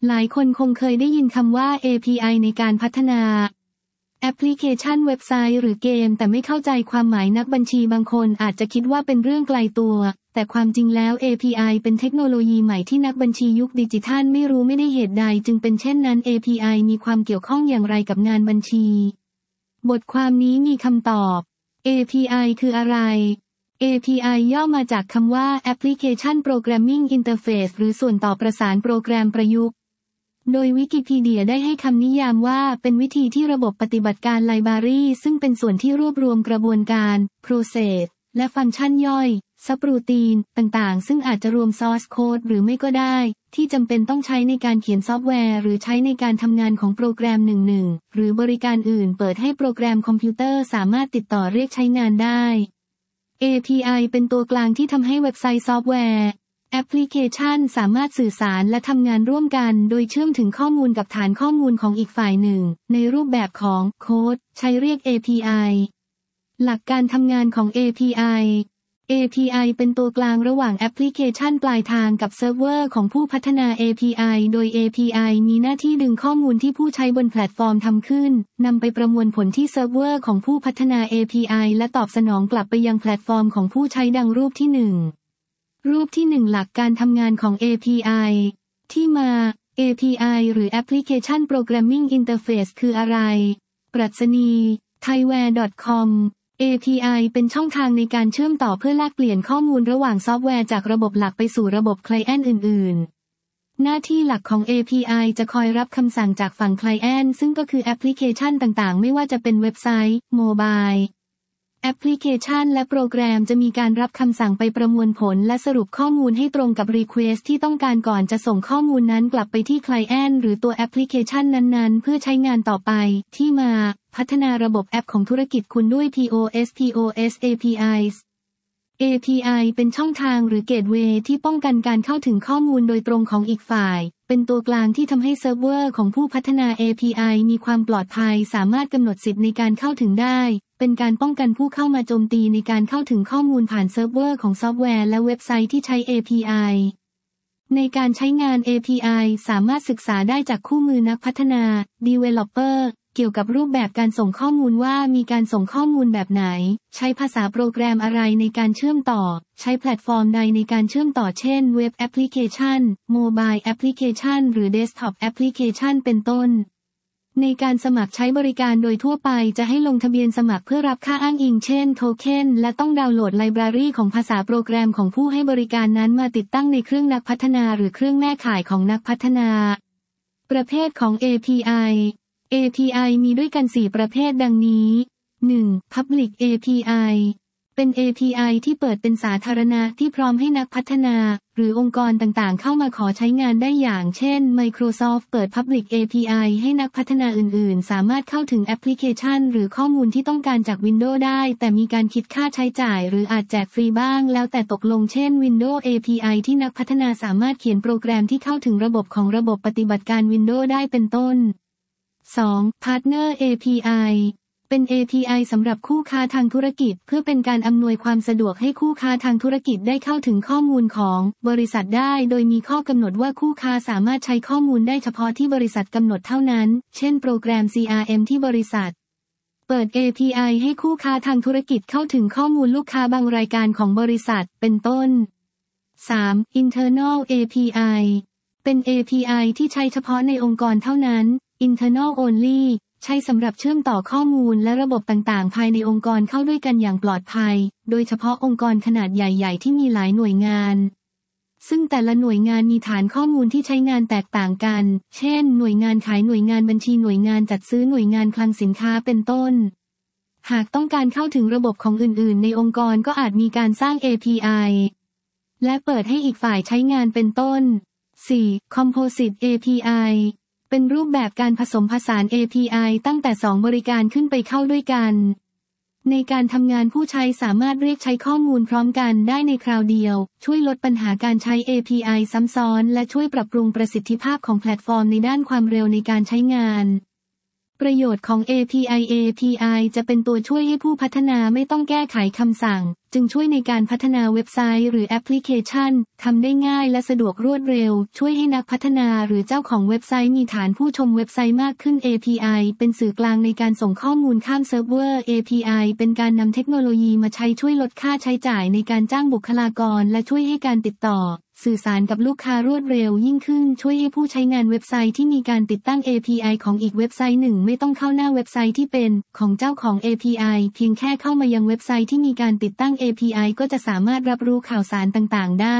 หลายคนคงเคยได้ยินคำว่า API ในการพัฒนาแอปพลิเคชันเว็บไซต์หรือเกมแต่ไม่เข้าใจความหมายนักบัญชีบางคนอาจจะคิดว่าเป็นเรื่องไกลตัวแต่ความจริงแล้ว API เป็นเทคโนโลยีใหม่ที่นักบัญชียุคดิจิทัลไม่รู้ไม่ได้เหตุใดจึงเป็นเช่นนั้น API มีความเกี่ยวข้องอย่างไรกับงานบัญชีบทความนี้มีคำตอบ API คืออะไร API ย่อมาจากคำว่า Application Programming Interface หรือส่วนต่อประสานโปรแกรมประยุกต์โดยวิกิพีเดียได้ให้คำนิยามว่าเป็นวิธีที่ระบบปฏิบัติการไลบรารีซึ่งเป็นส่วนที่รวบรวมกระบวนการ process และฟังก์ชันย่อย subroutine ต่างๆซึ่งอาจจะรวม source code หรือไม่ก็ได้ที่จำเป็นต้องใช้ในการเขียนซอฟต์แวร์หรือใช้ในการทำงานของโปรแกรมหนึ่งหรือบริการอื่นเปิดให้โปรแกรมคอมพิวเตอร์สามารถติดต่อเรียกใช้งานได้ API เป็นตัวกลางที่ทำให้เว็บไซต์ซอฟต์แวร์แอปพลิเคชันสามารถสื่อสารและทำงานร่วมกันโดยเชื่อมถึงข้อมูลกับฐานข้อมูลของอีกฝ่ายหนึ่งในรูปแบบของโค้ดใช้เรียก API หลักการทำงานของ API เป็นตัวกลางระหว่างแอปพลิเคชันปลายทางกับเซิร์ฟเวอร์ของผู้พัฒนา API โดย API มีหน้าที่ดึงข้อมูลที่ผู้ใช้บนแพลตฟอร์มทำขึ้นนำไปประมวลผลที่เซิร์ฟเวอร์ของผู้พัฒนา API และตอบสนองกลับไปยังแพลตฟอร์มของผู้ใช้ดังรูปที่ 1รูปที่ 1หลักการทำงานของ API ที่มา API หรือ Application Programming Interface คืออะไรปรัชนี thaiware.com API เป็นช่องทางในการเชื่อมต่อเพื่อแลกเปลี่ยนข้อมูลระหว่างซอฟต์แวร์จากระบบหลักไปสู่ระบบไคลเอนต์อื่นๆหน้าที่หลักของ API จะคอยรับคำสั่งจากฝั่งไคลเอนต์ซึ่งก็คือแอปพลิเคชันต่างๆไม่ว่าจะเป็นเว็บไซต์โมบายแอปพลิเคชันและโปรแกรมจะมีการรับคำสั่งไปประมวลผลและสรุปข้อมูลให้ตรงกับ Request ที่ต้องการก่อนจะส่งข้อมูลนั้นกลับไปที่ไคลเอนต์หรือตัวแอปพลิเคชันนั้นๆเพื่อใช้งานต่อไปที่มาพัฒนาระบบแอปของธุรกิจคุณด้วย POS API เป็นช่องทางหรือเกตเวย์ที่ป้องกันการเข้าถึงข้อมูลโดยตรงของอีกฝ่ายเป็นตัวกลางที่ทำให้เซิร์ฟเวอร์ของผู้พัฒนา API มีความปลอดภัยสามารถกำหนดสิทธิ์ในการเข้าถึงได้เป็นการป้องกันผู้เข้ามาโจมตีในการเข้าถึงข้อมูลผ่านเซิร์ฟเวอร์ของซอฟต์แวร์และเว็บไซต์ที่ใช้ API ในการใช้งาน API สามารถศึกษาได้จากคู่มือนักพัฒนา Developer เกี่ยวกับรูปแบบการส่งข้อมูลว่ามีการส่งข้อมูลแบบไหนใช้ภาษาโปรแกรมอะไรในการเชื่อมต่อใช้แพลตฟอร์มใดในการเชื่อมต่อเช่นเว็บแอปพลิเคชันโมบายแอปพลิเคชันหรือเดสก์ท็อปแอปพลิเคชันเป็นต้นในการสมัครใช้บริการโดยทั่วไปจะให้ลงทะเบียนสมัครเพื่อรับค่าอ้างอิงเช่นโทเค็นและต้องดาวน์โหลดไลบรารีของภาษาโปรแกรมของผู้ให้บริการนั้นมาติดตั้งในเครื่องนักพัฒนาหรือเครื่องแม่ข่ายของนักพัฒนาประเภทของ API มีด้วยกัน4ประเภทดังนี้ 1. Public API เป็น API ที่เปิดเป็นสาธารณะที่พร้อมให้นักพัฒนาหรือองค์กรต่างๆเข้ามาขอใช้งานได้อย่างเช่น Microsoft เปิด Public API ให้นักพัฒนาอื่นๆสามารถเข้าถึงแอปพลิเคชันหรือข้อมูลที่ต้องการจาก Windows ได้แต่มีการคิดค่าใช้จ่ายหรืออาจแจกฟรีบ้างแล้วแต่ตกลงเช่น Windows API ที่นักพัฒนาสามารถเขียนโปรแกรมที่เข้าถึงระบบของระบบปฏิบัติการ Windows ได้เป็นต้น 2. Partner API เป็น API สำหรับคู่ค้าทางธุรกิจเพื่อเป็นการอำนวยความสะดวกให้คู่ค้าทางธุรกิจได้เข้าถึงข้อมูลของบริษัทได้โดยมีข้อกำหนดว่าคู่ค้าสามารถใช้ข้อมูลได้เฉพาะที่บริษัทกำหนดเท่านั้นเช่นโปรแกรม CRM ที่บริษัทเปิด API ให้คู่ค้าทางธุรกิจเข้าถึงข้อมูลลูกค้าบางรายการของบริษัทเป็นต้น 3. Internal API เป็น API ที่ใช้เฉพาะในองค์กรเท่านั้น Internal Only ใช้สำหรับเชื่อมต่อข้อมูลและระบบต่างๆภายในองค์กรเข้าด้วยกันอย่างปลอดภัยโดยเฉพาะองค์กรขนาดใหญ่ๆที่มีหลายหน่วยงานซึ่งแต่ละหน่วยงานมีฐานข้อมูลที่ใช้งานแตกต่างกันเช่นหน่วยงานขายหน่วยงานบัญชีหน่วยงานจัดซื้อหน่วยงานคลังสินค้าเป็นต้นหากต้องการเข้าถึงระบบของอื่นๆในองค์กรก็อาจมีการสร้าง API และเปิดให้อีกฝ่ายใช้งานเป็นต้น 4. Composite API เป็นรูปแบบการผสมผสาน API ตั้งแต่2บริการขึ้นไปเข้าด้วยกันในการทำงานผู้ใช้สามารถเรียกใช้ข้อมูลพร้อมกันได้ในคราวเดียวช่วยลดปัญหาการใช้ API ซ้ำซ้อนและช่วยปรับปรุงประสิทธิภาพของแพลตฟอร์มในด้านความเร็วในการใช้งานประโยชน์ของ API จะเป็นตัวช่วยให้ผู้พัฒนาไม่ต้องแก้ไขคำสั่งจึงช่วยในการพัฒนาเว็บไซต์หรือแอปพลิเคชันทำได้ง่ายและสะดวกรวดเร็วช่วยให้นักพัฒนาหรือเจ้าของเว็บไซต์มีฐานผู้ชมเว็บไซต์มากขึ้น API เป็นสื่อกลางในการส่งข้อมูลข้ามเซิร์ฟเวอร์ API เป็นการนำเทคโนโลยีมาใช้ช่วยลดค่าใช้จ่ายในการจ้างบุคลากรและช่วยให้การติดต่อสื่อสารกับลูกค้ารวดเร็วยิ่งขึ้นช่วยให้ผู้ใช้งานเว็บไซต์ที่มีการติดตั้ง API ของอีกเว็บไซต์หนึ่งไม่ต้องเข้าหน้าเว็บไซต์ที่เป็นของเจ้าของ API เพียงแค่เข้ามายังเว็บไซต์ที่มีการติดตั้ง API ก็จะสามารถรับรู้ข่าวสารต่างๆได้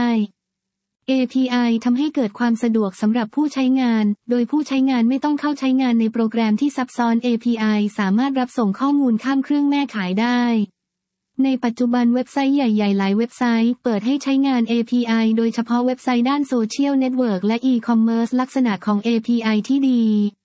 API ทำให้เกิดความสะดวกสำหรับผู้ใช้งานโดยผู้ใช้งานไม่ต้องเข้าใช้งานในโปรแกรมที่ซับซ้อน API สามารถรับส่งข้อมูลข้ามเครื่องแม่ขายได้ในปัจจุบันเว็บไซต์ใหญ่ๆหลายเว็บไซต์เปิดให้ใช้งาน API โดยเฉพาะเว็บไซต์ด้านโซเชียลเน็ตเวิร์กและอีคอมเมิร์ซลักษณะของ API ที่ดี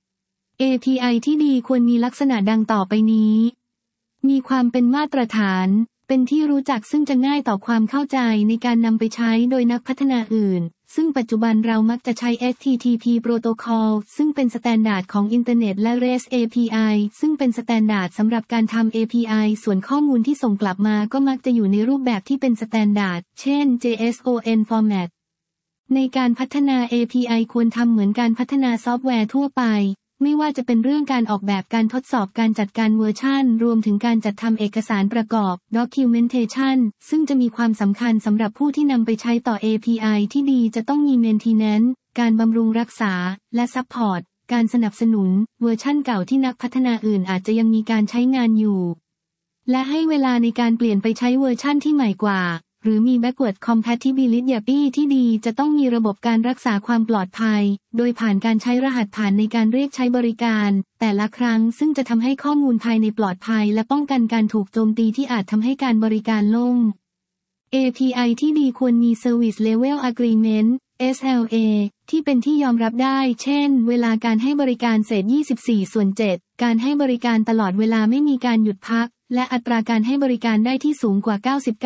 API ที่ดีควรมีลักษณะดังต่อไปนี้มีความเป็นมาตรฐานเป็นที่รู้จักซึ่งจะง่ายต่อความเข้าใจในการนำไปใช้โดยนักพัฒนาอื่นซึ่งปัจจุบันเรามักจะใช้ HTTP โปรโตคอลซึ่งเป็นสแตนดาร์ดของอินเทอร์เน็ตและ REST API ซึ่งเป็นสแตนดาร์ดสำหรับการทำ API ส่วนข้อมูลที่ส่งกลับมาก็มักจะอยู่ในรูปแบบที่เป็นสแตนดาร์ดเช่น JSON Format ในการพัฒนา API ควรทำเหมือนการพัฒนาซอฟต์แวร์ทั่วไปไม่ว่าจะเป็นเรื่องการออกแบบการทดสอบการจัดการเวอร์ชันรวมถึงการจัดทำเอกสารประกอบ Documentation ซึ่งจะมีความสำคัญสำหรับผู้ที่นำไปใช้ต่อ API ที่ดีจะต้องมี Maintenance การบำรุงรักษาและ Support การสนับสนุนเวอร์ชันเก่าที่นักพัฒนาอื่นอาจจะยังมีการใช้งานอยู่และให้เวลาในการเปลี่ยนไปใช้เวอร์ชันที่ใหม่กว่าหรือมี backward compatibility ที่ดีจะต้องมีระบบการรักษาความปลอดภัยโดยผ่านการใช้รหัสผ่านในการเรียกใช้บริการแต่ละครั้งซึ่งจะทำให้ข้อมูลภายในปลอดภัยและป้องกันการถูกโจมตีที่อาจทำให้การบริการล่ม API ที่ดีควรมี Service Level Agreement SLA ที่เป็นที่ยอมรับได้เช่นเวลาการให้บริการเศษ 24/7 การให้บริการตลอดเวลาไม่มีการหยุดพักและอัตราการให้บริการได้ที่สูงกว่า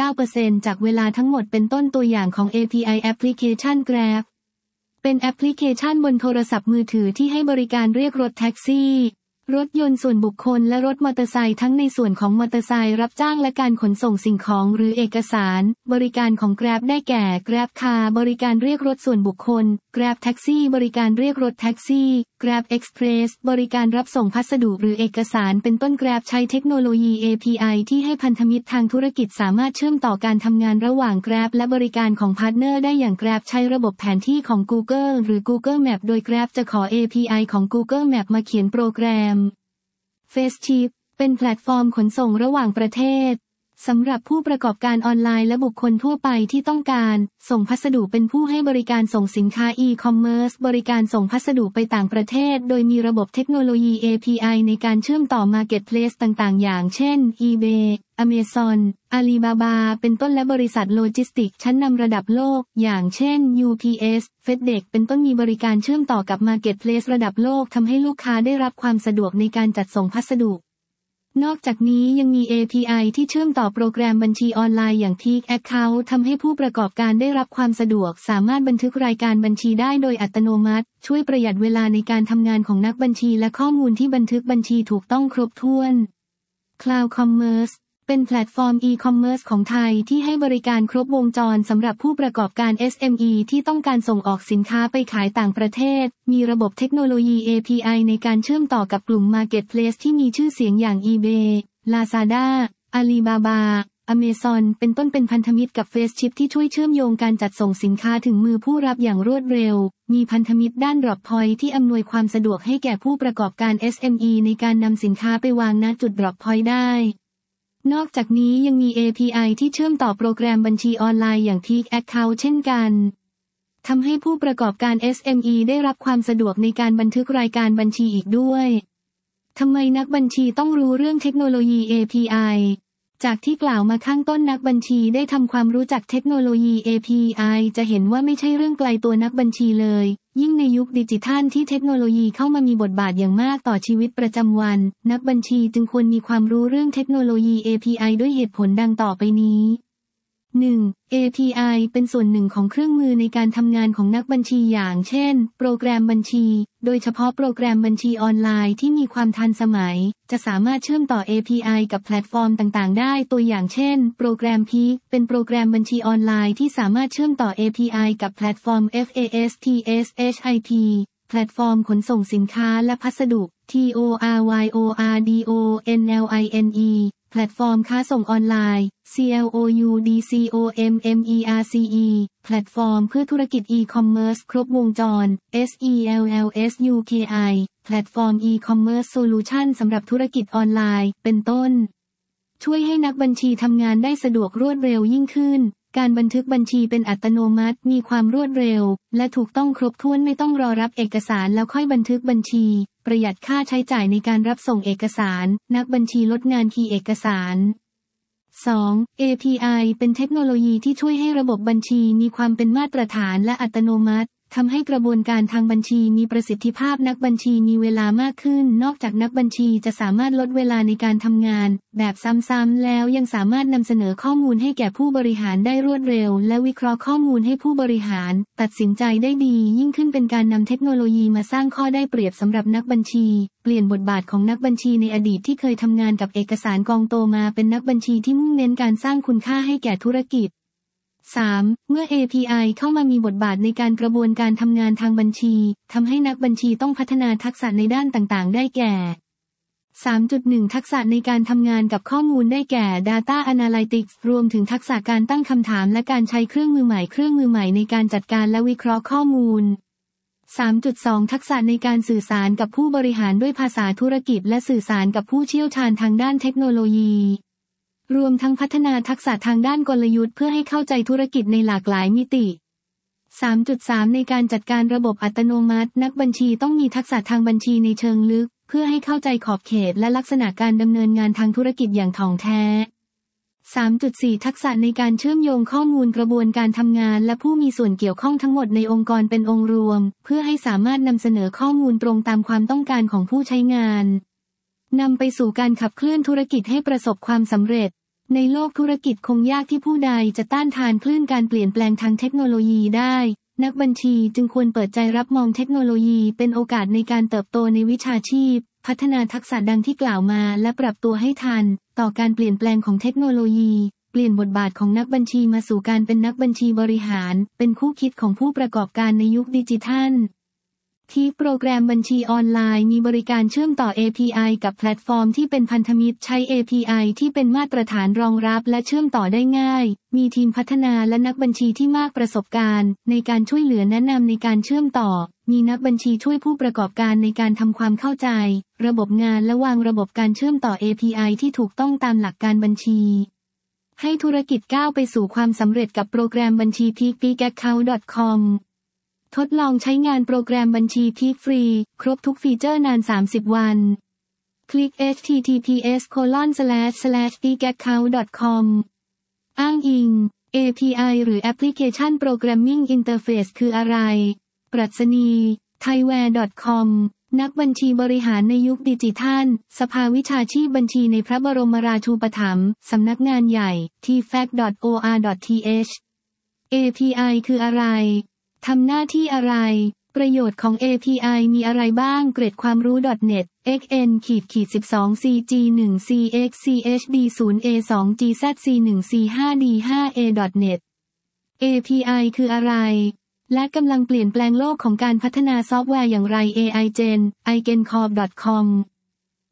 99% จากเวลาทั้งหมดเป็นต้นตัวอย่างของ API Application Graph เป็นแอปพลิเคชันบนโทรศัพท์มือถือที่ให้บริการเรียกรถแท็กซี่รถยนต์ส่วนบุคคลและรถมอเตอร์ไซค์ทั้งในส่วนของมอเตอร์ไซค์รับจ้างและการขนส่งสิ่งของหรือเอกสารบริการของ Grab ได้แก่ Grab Car บริการเรียกรถส่วนบุคคล Grab Taxi บริการเรียกรถแท็กซี่ Grab Express บริการรับส่งพัสดุหรือเอกสารเป็นต้น Grab ใช้เทคโนโลยี API ที่ให้พันธมิตรทางธุรกิจสามารถเชื่อมต่อการทำงานระหว่าง Grab และบริการของพาร์ทเนอร์ได้อย่าง Grab ใช้ระบบแผนที่ของ Google หรือ Google Map โดย Grab จะขอ API ของ Google Map มาเขียนโปรแกรมFaceship เป็นแพลตฟอร์มขนส่งระหว่างประเทศสำหรับผู้ประกอบการออนไลน์และบุคคลทั่วไปที่ต้องการส่งพัสดุเป็นผู้ให้บริการส่งสินค้า e-commerce บริการส่งพัสดุไปต่างประเทศโดยมีระบบเทคโนโลยี API ในการเชื่อมต่อ Marketplace ต่างๆอย่างเช่น eBay Amazon Alibaba เป็นต้นและบริษัทโลจิสติกส์ชั้นนำระดับโลกอย่างเช่น UPS FedEx เป็นต้นมีบริการเชื่อมต่อกับ Marketplace ระดับโลกทำให้ลูกค้าได้รับความสะดวกในการจัดส่งพัสดุนอกจากนี้ยังมี API ที่เชื่อมต่อโปรแกรมบัญชีออนไลน์อย่าง Peak Account ทำให้ผู้ประกอบการได้รับความสะดวกสามารถบันทึกรายการบัญชีได้โดยอัตโนมัติช่วยประหยัดเวลาในการทำงานของนักบัญชีและข้อมูลที่บันทึกบัญชีถูกต้องครบถ้วน Cloud Commerce เป็นแพลตฟอร์ม e-commerce ของไทยที่ให้บริการครบวงจรสำหรับผู้ประกอบการ SME ที่ต้องการส่งออกสินค้าไปขายต่างประเทศมีระบบเทคโนโลยี API ในการเชื่อมต่อกับกลุ่ม Marketplace ที่มีชื่อเสียงอย่าง eBay Lazada Alibaba Amazon เป็นต้นเป็นพันธมิตรกับ Faceship ที่ช่วยเชื่อมโยงการจัดส่งสินค้าถึงมือผู้รับอย่างรวดเร็วมีพันธมิตรด้าน Drop Point ที่อำนวยความสะดวกให้แก่ผู้ประกอบการ SME ในการนำสินค้าไปวางณจุด Drop Point ได้นอกจากนี้ยังมี API ที่เชื่อมต่อโปรแกรมบัญชีออนไลน์อย่าง Peak Account เช่นกันทำให้ผู้ประกอบการ SME ได้รับความสะดวกในการบันทึกรายการบัญชีอีกด้วยทำไมนักบัญชีต้องรู้เรื่องเทคโนโลยี API จากที่กล่าวมาข้างต้นนักบัญชีได้ทำความรู้จักเทคโนโลยี API จะเห็นว่าไม่ใช่เรื่องไกลตัวนักบัญชีเลยยิ่งในยุคดิจิทัลที่เทคโนโลยีเข้ามามีบทบาทอย่างมากต่อชีวิตประจำวันนักบัญชีจึงควรมีความรู้เรื่องเทคโนโลยี API ด้วยเหตุผลดังต่อไปนี้ 1. API เป็นส่วนหนึ่งของเครื่องมือในการทำงานของนักบัญชีอย่างเช่นโปรแกรมบัญชีโดยเฉพาะโปรแกรมบัญชีออนไลน์ที่มีความทันสมัยจะสามารถเชื่อมต่อ API กับแพลตฟอร์มต่างๆได้ตัวอย่างเช่นโปรแกรม Peak เป็นโปรแกรมบัญชีออนไลน์ที่สามารถเชื่อมต่อ API กับแพลตฟอร์ม FASTSHIP แพลตฟอร์มขนส่งสินค้าและพัสดุ TORYORDONLINE แพลตฟอร์มค้าส่งออนไลน์ CLOUDCOMMERCE แพลตฟอร์มเพื่อธุรกิจอีคอมเมิร์ซครบวงจร SELLSUKI แพลตฟอร์มอีคอมเมิร์ซโซลูชันสำหรับธุรกิจออนไลน์เป็นต้นช่วยให้นักบัญชีทำงานได้สะดวกรวดเร็วยิ่งขึ้นการบันทึกบัญชีเป็นอัตโนมัติมีความรวดเร็วและถูกต้องครบถ้วนไม่ต้องรอรับเอกสารแล้วค่อยบันทึกบัญชีประหยัดค่าใช้จ่ายในการรับส่งเอกสารนักบัญชีลดงานคีย์เอกสาร 2. API เป็นเทคโนโลยีที่ช่วยให้ระบบบัญชีมีความเป็นมาตรฐานและอัตโนมัติทำให้กระบวนการทางบัญชีมีประสิทธิภาพนักบัญชีมีเวลามากขึ้นนอกจากนักบัญชีจะสามารถลดเวลาในการทำงานแบบซ้ำๆแล้วยังสามารถนำเสนอข้อมูลให้แก่ผู้บริหารได้รวดเร็วและวิเคราะห์ข้อมูลให้ผู้บริหารตัดสินใจได้ดียิ่งขึ้นเป็นการนำเทคโนโลยีมาสร้างข้อได้เปรียบสำหรับนักบัญชีเปลี่ยนบทบาทของนักบัญชีในอดีตที่เคยทำงานกับเอกสารกองโตมาเป็นนักบัญชีที่มุ่งเน้นการสร้างคุณค่าให้แก่ธุรกิจ3. เมื่อ API เข้ามามีบทบาทในการกระบวนการทำงานทางบัญชีทำให้นักบัญชีต้องพัฒนาทักษะในด้านต่างๆได้แก่ 3.1 ทักษะในการทำงานกับข้อมูลได้แก่ Data Analytics รวมถึงทักษะการตั้งคำถามและการใช้เครื่องมือใหม่ในการจัดการและวิเคราะห์ข้อมูล 3.2 ทักษะในการสื่อสารกับผู้บริหารด้วยภาษาธุรกิจและสื่อสารกับผู้เชี่ยวชาญทางด้านเทคโนโลยีรวมทั้งพัฒนาทักษะทางด้านกลยุทธ์เพื่อให้เข้าใจธุรกิจในหลากหลายมิติ 3.3 ในการจัดการระบบอัตโนมัตินักบัญชีต้องมีทักษะทางบัญชีในเชิงลึกเพื่อให้เข้าใจขอบเขตและลักษณะการดำเนินงานทางธุรกิจอย่างถ่องแท้ 3.4 ทักษะในการเชื่อมโยงข้อมูลกระบวนการทำงานและผู้มีส่วนเกี่ยวข้องทั้งหมดในองค์กรเป็นองค์รวมเพื่อให้สามารถนำเสนอข้อมูลตรงตามความต้องการของผู้ใช้งานนำไปสู่การขับเคลื่อนธุรกิจให้ประสบความสำเร็จในโลกธุรกิจคงยากที่ผู้ใดจะต้านทานคลื่นการเปลี่ยนแปลงทางเทคโนโลยีได้นักบัญชีจึงควรเปิดใจรับมองเทคโนโลยีเป็นโอกาสในการเติบโตในวิชาชีพพัฒนาทักษะดังที่กล่าวมาและปรับตัวให้ทันต่อการเปลี่ยนแปลงของเทคโนโลยีเปลี่ยนบทบาทของนักบัญชีมาสู่การเป็นนักบัญชีบริหารเป็นคู่คิดของผู้ประกอบการในยุคดิจิทัลที่โปรแกรมบัญชีออนไลน์มีบริการเชื่อมต่อ API กับแพลตฟอร์มที่เป็นพันธมิตรใช้ API ที่เป็นมาตรฐานรองรับและเชื่อมต่อได้ง่ายมีทีมพัฒนาและนักบัญชีที่มากประสบการณ์ในการช่วยเหลือแนะนำในการเชื่อมต่อมีนักบัญชีช่วยผู้ประกอบการในการทำความเข้าใจระบบงานและวางระบบการเชื่อมต่อ API ที่ถูกต้องตามหลักการบัญชีให้ธุรกิจก้าวไปสู่ความสำเร็จกับโปรแกรมบัญชี peakaccount.comทดลองใช้งานโปรแกรมบัญชี Peak ฟรีครบทุกฟีเจอร์นาน30วันคลิก https://peakaccount.com อ้างอิง API หรือ Application Programming Interface คืออะไรปรัชนี thaiware.com นักบัญชีบริหารในยุคดิจิทัลสภาวิชาชีพบัญชีในพระบรมราชูปถัมภ์สำนักงานใหญ่ tfac.or.th API คืออะไรทำหน้าที่อะไรประโยชน์ของ API มีอะไรบ้างเกร็ดความรู้ .net xn-12cg1cxchd0a2gzc1c5d5a.net API คืออะไรและกำลังเปลี่ยนแปลงโลกของการพัฒนาซอฟต์แวร์อย่างไร AI Gen igencorp.com